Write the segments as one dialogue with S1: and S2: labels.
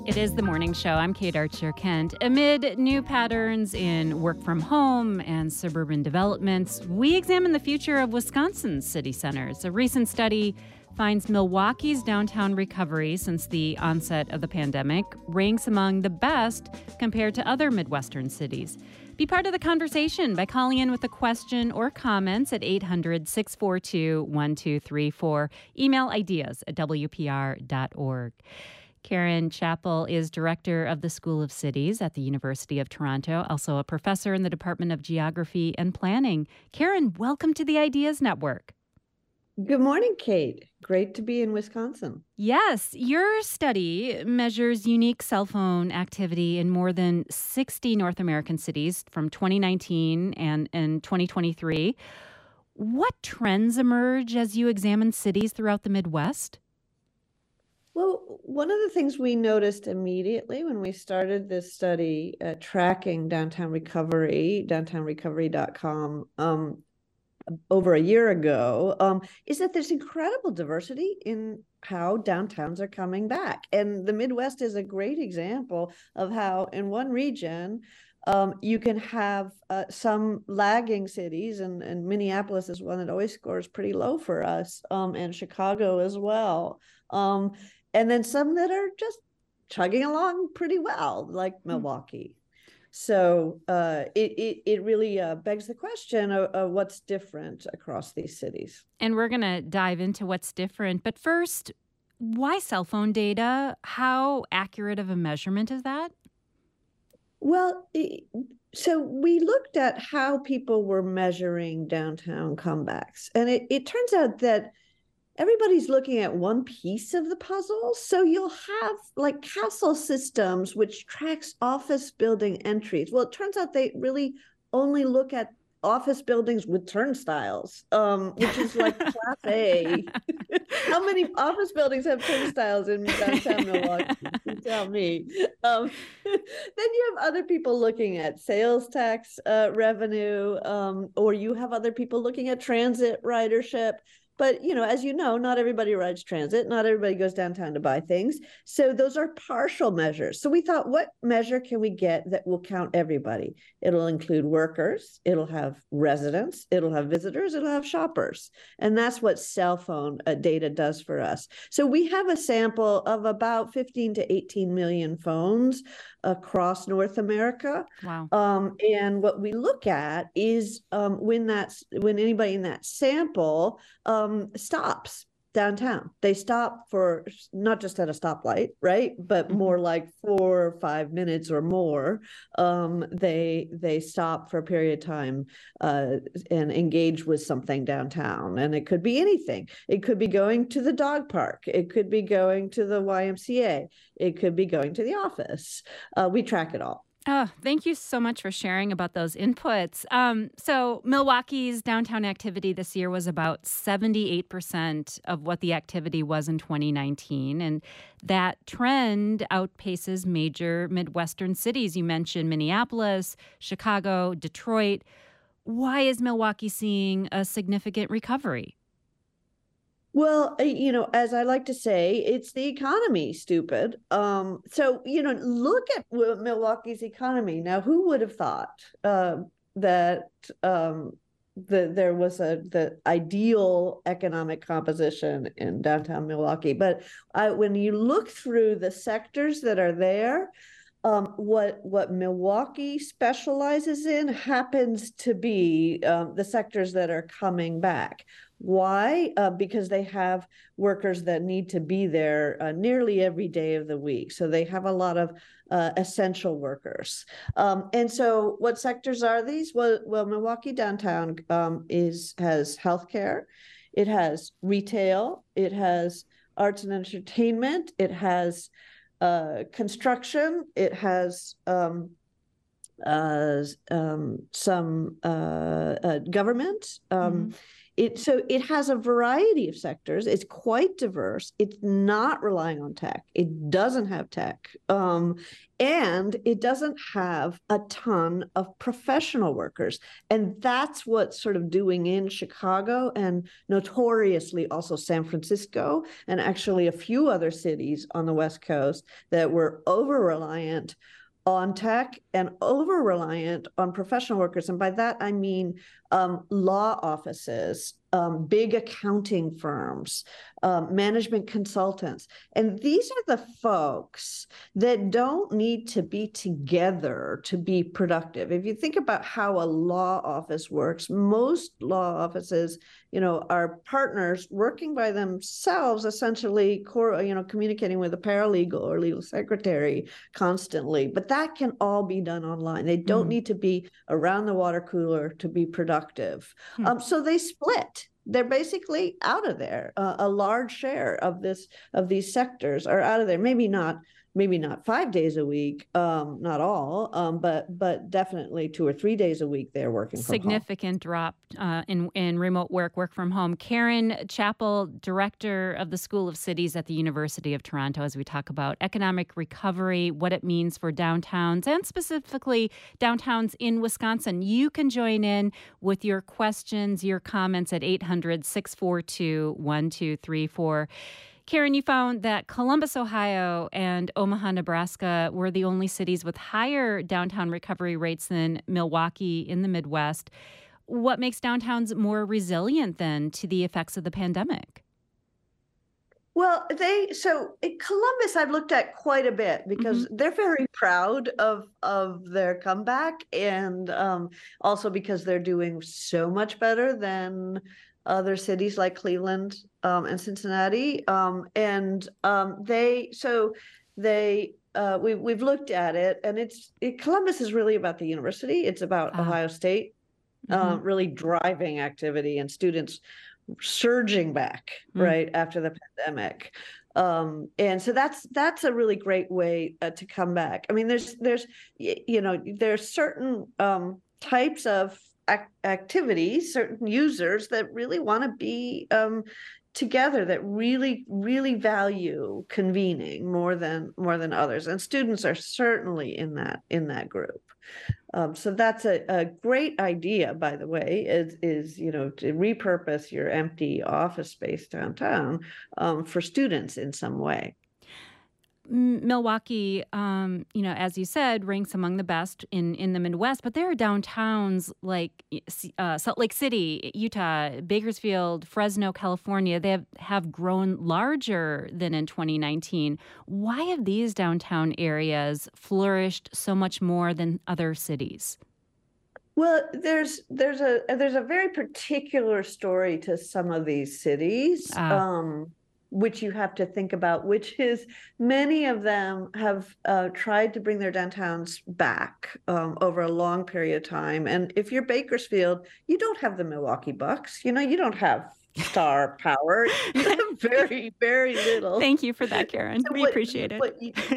S1: It is the morning show. I'm Kate Archer Kent. Amid new patterns in work from home and suburban developments, we examine the future of Wisconsin's city centers. A recent study finds Milwaukee's downtown recovery since the onset of the pandemic ranks among the best compared to other Midwestern cities. Be part of the conversation by calling in with a question or comments at 800-642-1234. Email ideas@wpr.org. Karen Chappell is director of the School of Cities at the University of Toronto, also a professor in the Department of Geography and Planning. Karen, welcome to the Ideas Network.
S2: Good morning, Kate. Great to be in Wisconsin.
S1: Yes, your study measures unique cell phone activity in more than 60 North American cities from 2019 and 2023. What trends emerge as you examine cities throughout the Midwest?
S2: Well, one of the things we noticed immediately when we started this study tracking downtown recovery, downtownrecovery.com, over a year ago, is that there's incredible diversity in how downtowns are coming back. And the Midwest is a great example of how in one region, you can have some lagging cities, and Minneapolis is one that always scores pretty low for us, and Chicago as well. And then some that are just chugging along pretty well, like Milwaukee. So it really begs the question of what's different across these cities.
S1: And we're going to dive into what's different. But first, why cell phone data? How accurate of a measurement is that?
S2: Well, so we looked at how people were measuring downtown comebacks. And it turns out that everybody's looking at one piece of the puzzle. So you'll have like Castle Systems, which tracks office building entries. Well, it turns out they really only look at office buildings with turnstiles, which is like class A. How many office buildings have turnstiles in downtown Milwaukee? You tell me. Then you have other people looking at sales tax revenue, or you have other people looking at transit ridership. But, as you know, not everybody rides transit. Not everybody goes downtown to buy things. So those are partial measures. So we thought, what measure can we get that will count everybody? It'll include workers. It'll have residents. It'll have visitors. It'll have shoppers. And that's what cell phone data does for us. So we have a sample of about 15 to 18 million phones across North America.
S1: Wow.
S2: And what we look at is when anybody in that sample stops downtown. They stop for not just at a stoplight, right? But more like 4 or 5 minutes or more. They stop for a period of time and engage with something downtown. And it could be anything. It could be going to the dog park. It could be going to the YMCA. It could be going to the office. We track it all.
S1: Oh, thank you so much for sharing about those inputs. So Milwaukee's downtown activity this year was about 78% of what the activity was in 2019. And that trend outpaces major Midwestern cities. You mentioned Minneapolis, Chicago, Detroit. Why is Milwaukee seeing a significant recovery?
S2: Well, as I like to say, it's the economy, stupid. So, look at Milwaukee's economy. Now, who would have thought that there was the ideal economic composition in downtown Milwaukee? But when you look through the sectors that are there, what Milwaukee specializes in happens to be the sectors that are coming back. Why? Because they have workers that need to be there nearly every day of the week. So they have a lot of essential workers. And so what sectors are these? Well, Milwaukee downtown has healthcare, it has retail, it has arts and entertainment, it has construction, it has some government, So it has a variety of sectors. It's quite diverse. It's not relying on tech. It doesn't have tech. And it doesn't have a ton of professional workers. And that's what's sort of doing in Chicago and notoriously also San Francisco and actually a few other cities on the West Coast that were over-reliant on tech and over-reliant on professional workers. And by that, I mean law offices, big accounting firms, management consultants. And these are the folks that don't need to be together to be productive. If you think about how a law office works, most law offices, are partners working by themselves, essentially, communicating with a paralegal or legal secretary constantly. But that can all be done online. They don't need to be around the water cooler to be productive. So they split. They're basically out of there. A large share of these sectors are out of there. Maybe not 5 days a week, not all, but definitely 2 or 3 days a week they're working from home.
S1: Significant drop in remote work from home. Karen Chappell, director of the School of Cities at the University of Toronto, as we talk about economic recovery, what it means for downtowns, and specifically downtowns in Wisconsin. You can join in with your questions, your comments at 800-642-1234. Karen, you found that Columbus, Ohio and Omaha, Nebraska were the only cities with higher downtown recovery rates than Milwaukee in the Midwest. What makes downtowns more resilient then to the effects of the pandemic?
S2: Well, so in Columbus, I've looked at quite a bit because they're very proud of their comeback, and also because they're doing so much better than other cities like Cleveland and Cincinnati. We've looked at it, and Columbus is really about the university. It's about Ohio State really driving activity and students surging back right after the pandemic. And so that's a really great way to come back. I mean, there's certain types of activities, certain users that really want to be together, that really, really value convening more than others, and students are certainly in that group. So that's a great idea, by the way, is to repurpose your empty office space downtown for students in some way.
S1: Milwaukee, as you said, ranks among the best in the Midwest, but there are downtowns like Salt Lake City, Utah, Bakersfield, Fresno, California. They have grown larger than in 2019. Why have these downtown areas flourished so much more than other cities?
S2: Well, there's a very particular story to some of these cities. Which you have to think about, which is many of them have tried to bring their downtowns back over a long period of time. And if you're Bakersfield, you don't have the Milwaukee Bucks. You don't have star power. You have very, very little.
S1: Thank you for that, Karen. We appreciate it.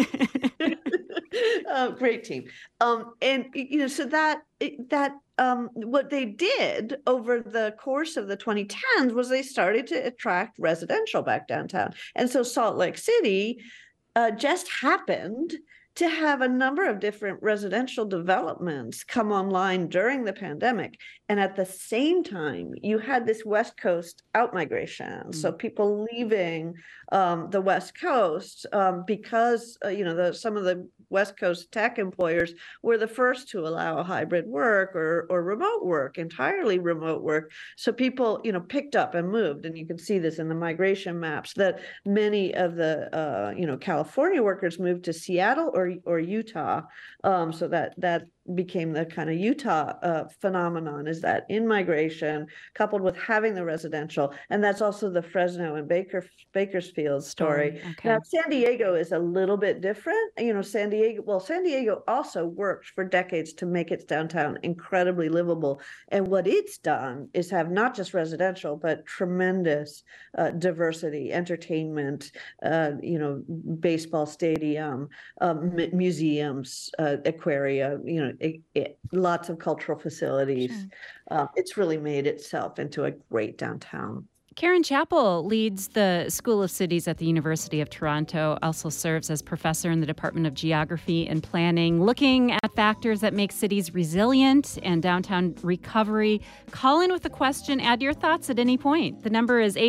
S2: Great team. So that what they did over the course of the 2010s was they started to attract residential back downtown. And so Salt Lake City just happened to have a number of different residential developments come online during the pandemic. And at the same time, you had this West Coast outmigration. So people leaving the West Coast because, some of the West Coast tech employers were the first to allow hybrid work or remote work, entirely remote work. So people, picked up and moved. And you can see this in the migration maps that many of the, California workers moved to Seattle or Utah. So that became the kind of Utah phenomenon, is that in-migration coupled with having the residential. And that's also the Fresno and Bakersfield story.
S1: Okay.
S2: Now, San Diego is a little bit different. San Diego also worked for decades to make its downtown incredibly livable. And what it's done is have not just residential, but tremendous diversity, entertainment, baseball stadium, museums, aquaria, lots of cultural facilities.
S1: Sure.
S2: It's really made itself into a great downtown.
S1: Karen Chappell leads the School of Cities at the University of Toronto, also serves as professor in the Department of Geography and Planning, looking at factors that make cities resilient and downtown recovery. Call in with a question, add your thoughts at any point. The number is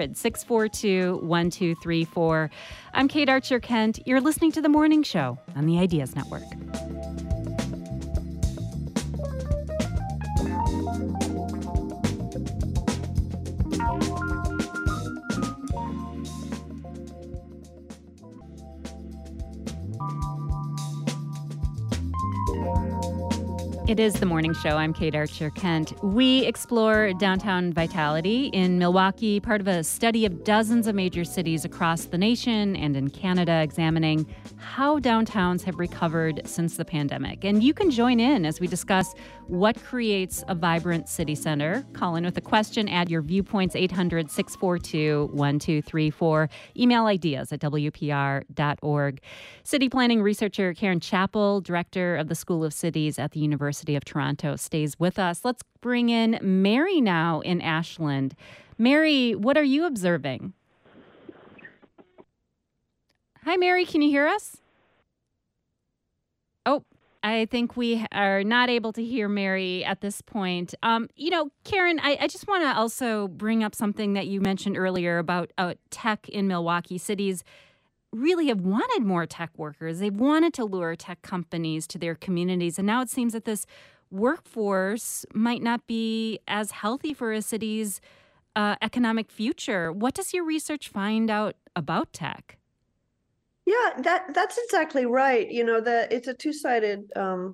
S1: 800-642-1234. I'm Kate Archer-Kent. You're listening to The Morning Show on the Ideas Network. It is The Morning Show. I'm Kate Archer-Kent. We explore downtown vitality in Milwaukee, part of a study of dozens of major cities across the nation and in Canada, examining how downtowns have recovered since the pandemic. And you can join in as we discuss what creates a vibrant city center. Call in with a question, add your viewpoints, 800-642-1234. Email ideas at WPR.org. City planning researcher Karen Chappell, director of the School of Cities at the University of Toronto, stays with us. Let's bring in Mary now in Ashland. Mary, what are you observing? Hi, Mary. Can you hear us? Oh, I think we are not able to hear Mary at this point. Karen, I just want to also bring up something that you mentioned earlier about tech in Milwaukee. Cities really have wanted more tech workers. They've wanted to lure tech companies to their communities. And now it seems that this workforce might not be as healthy for a city's economic future. What does your research find out about tech?
S2: Yeah, that's exactly right. It's a two-sided,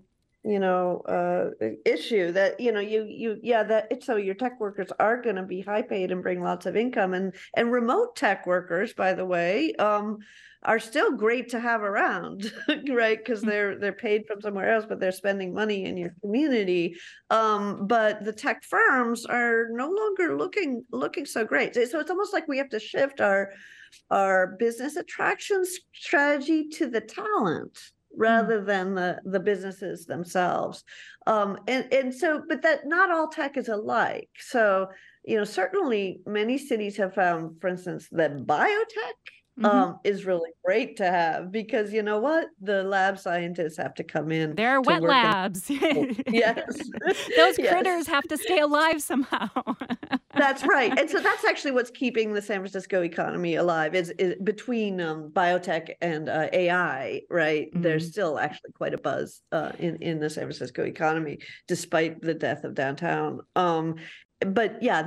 S2: issue that, so your tech workers are going to be high paid and bring lots of income, and remote tech workers, by the way, are still great to have around, right? Because they're paid from somewhere else, but they're spending money in your community. But the tech firms are no longer looking so great. So it's almost like we have to shift our business attraction strategy to the talent rather than the businesses themselves. And so, but that not all tech is alike. So, certainly many cities have found, for instance, that biotech is really great to have, because you know what? The lab scientists have to come in.
S1: There are wet labs.
S2: Yes.
S1: Those critters have to stay alive somehow.
S2: That's right. And so that's actually what's keeping the San Francisco economy alive is between biotech and AI, right? Mm-hmm. There's still actually quite a buzz in the San Francisco economy, despite the death of downtown. But yeah,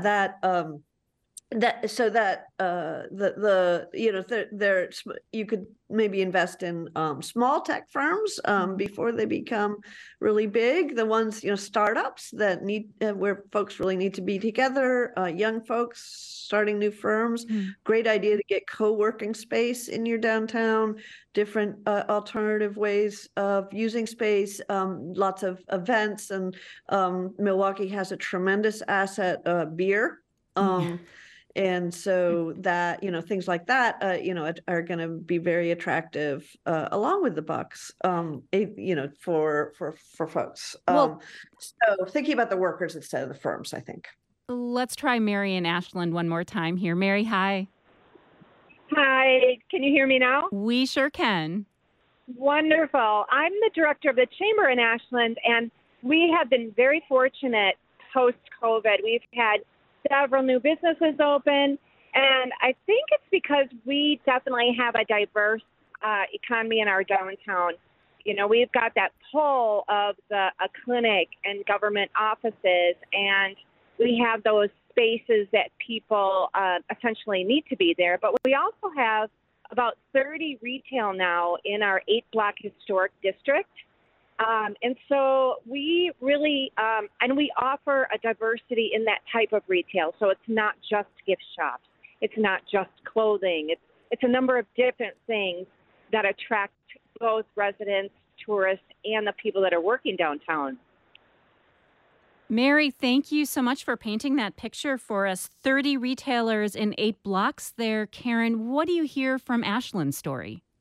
S2: you could maybe invest in small tech firms before they become really big. The ones, startups that need where folks really need to be together, young folks starting new firms. Great idea to get co-working space in your downtown, different alternative ways of using space, lots of events, and Milwaukee has a tremendous asset, beer. And so that, things like that, are going to be very attractive along with the bucks, for folks. So thinking about the workers instead of the firms, I think.
S1: Let's try Mary in Ashland one more time here. Mary, hi.
S3: Hi. Can you hear me now?
S1: We sure can.
S3: Wonderful. I'm the director of the Chamber in Ashland, and we have been very fortunate post-COVID. We've had several new businesses open, and I think it's because we definitely have a diverse economy in our downtown. We've got that pull of a clinic and government offices, and we have those spaces that people essentially need to be there. But we also have about 30 retail now in our 8-block historic district. And so we really, and we offer a diversity in that type of retail. So it's not just gift shops. It's not just clothing. It's a number of different things that attract both residents, tourists, and the people that are working downtown.
S1: Mary, thank you so much for painting that picture for us. 30 retailers in 8 blocks there. Karen, what do you hear from Ashland's story?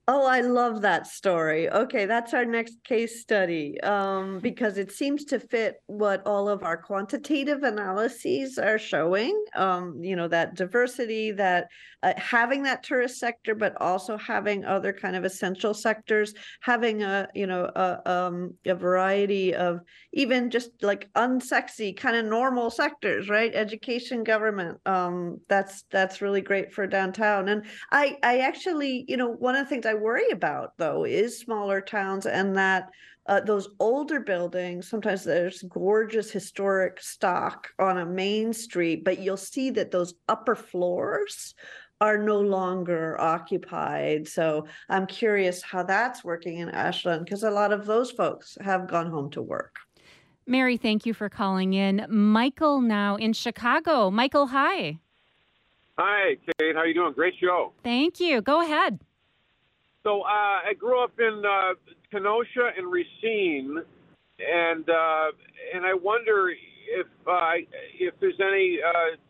S2: Oh, I love that story. Okay, that's our next case study, because it seems to fit what all of our quantitative analyses are showing. That diversity, that having that tourist sector, but also having other kind of essential sectors, having a variety of even just like unsexy kind of normal sectors, right? Education, government. That's really great for downtown. And I actually, one of the things I worry about though is smaller towns, and that those older buildings, sometimes there's gorgeous historic stock on a main street, but you'll see that those upper floors are no longer occupied. So I'm curious how that's working in Ashland, because a lot of those folks have gone home to work.
S1: Mary, thank you for calling in. Michael now in Chicago. Michael, hi.
S4: Hi, Kate. How you doing? Great show.
S1: Thank you. Go ahead.
S4: So I grew up in Kenosha and Racine, and I wonder if there's any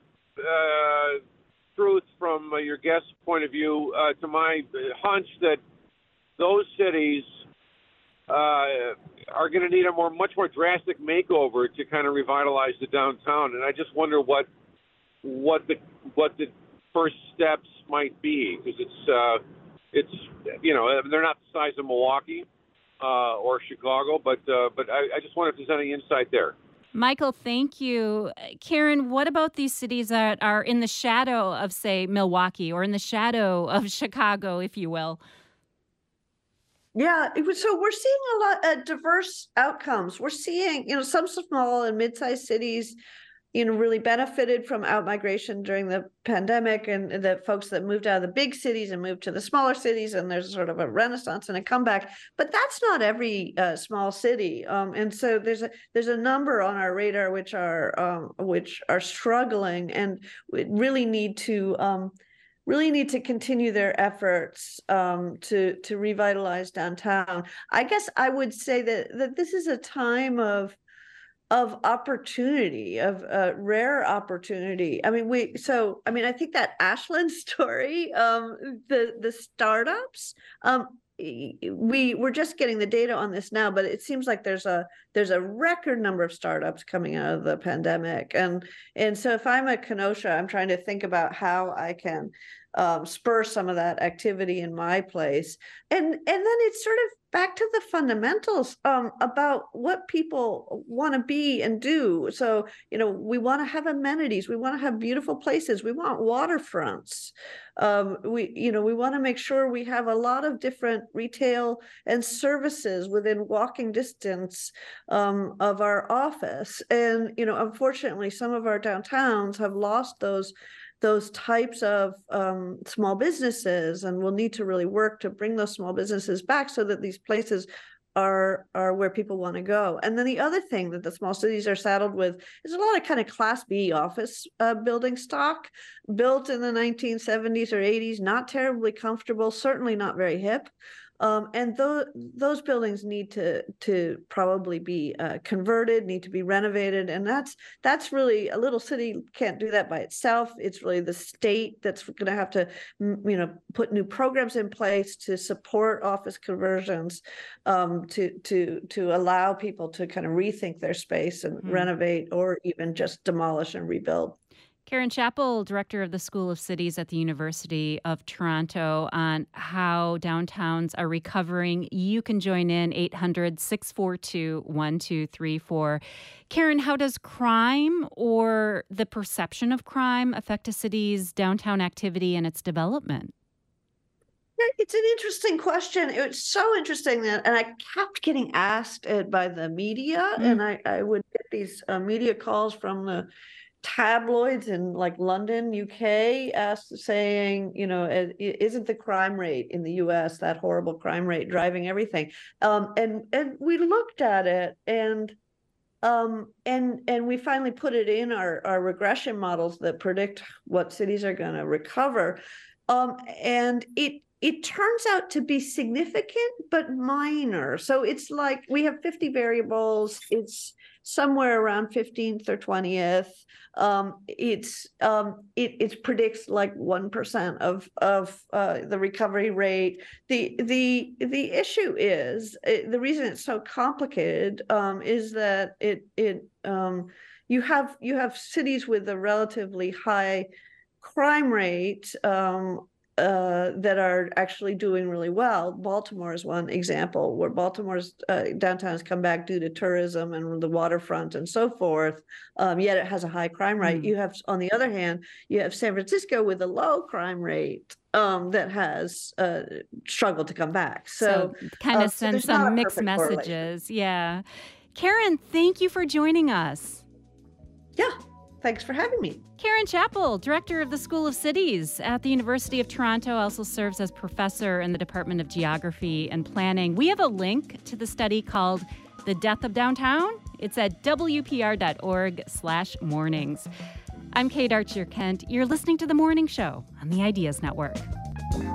S4: truth from your guest's point of view to my hunch that those cities are going to need a much more drastic makeover to kind of revitalize the downtown, and I just wonder what the first steps might be, because it's they're not the size of Milwaukee or Chicago, but I just wonder if there's any insight there.
S1: Michael, thank you. Karen, what about these cities that are in the shadow of, say, Milwaukee, or in the shadow of Chicago, if you will?
S2: Yeah, so we're seeing a lot of diverse outcomes. We're seeing, some small and mid-sized cities, really benefited from outmigration during the pandemic, and the folks that moved out of the big cities and moved to the smaller cities, and there's sort of a renaissance and a comeback. But that's not every small city, and so there's a number on our radar which are struggling, and really need to continue their efforts to revitalize downtown. I guess I would say that this is a time of opportunity, of rare opportunity. I think that Ashland story, the startups, we're just getting the data on this now, but it seems like there's a record number of startups coming out of the pandemic, and so if I'm a Kenosha, I'm trying to think about how I can spur some of that activity in my place, and then it's sort of back to the fundamentals about what people want to be and do. So, we want to have amenities. We want to have beautiful places. We want waterfronts. We want to make sure we have a lot of different retail and services within walking distance of our office. And, unfortunately, some of our downtowns have lost those types of small businesses, and we'll need to really work to bring those small businesses back so that these places are where people want to go. And then the other thing that the small cities are saddled with is a lot of kind of Class B office building stock built in the 1970s or 80s, not terribly comfortable, certainly not very hip. And those buildings need to probably be converted, need to be renovated, and that's really, a little city can't do that by itself. It's really the state that's going to have to, put new programs in place to support office conversions, to allow people to kind of rethink their space and renovate, or even just demolish and rebuild.
S1: Karen Chappell, director of the School of Cities at the University of Toronto, on how downtowns are recovering. You can join in 800-642-1234. Karen, how does crime, or the perception of crime, affect a city's downtown activity and its development?
S2: It's an interesting question. It's so interesting and I kept getting asked it by the media, and I would get these media calls from the tabloids in like London, UK, saying, isn't the crime rate in the US, that horrible crime rate, driving everything? And we looked at it, and we finally put it in our regression models that predict what cities are going to recover. And it turns out to be significant but minor. So it's like we have 50 variables. It's somewhere around 15th or 20th. It predicts like 1% of the recovery rate. The issue is the reason it's so complicated is that you have cities with a relatively high crime rate that are actually doing really well. Baltimore is one example where Baltimore's downtown has come back due to tourism and the waterfront and so forth, yet it has a high crime rate. You have, on the other hand, you have San Francisco with a low crime rate that has struggled to come back. So
S1: kind of sends some mixed messages. Yeah. Karen, thank you for joining us.
S2: Yeah. Thanks for having me.
S1: Karen Chappell, director of the School of Cities at the University of Toronto, also serves as professor in the Department of Geography and Planning. We have a link to the study called The Death of Downtown. It's at wpr.org/mornings. I'm Kate Archer Kent. You're listening to The Morning Show on the Ideas Network.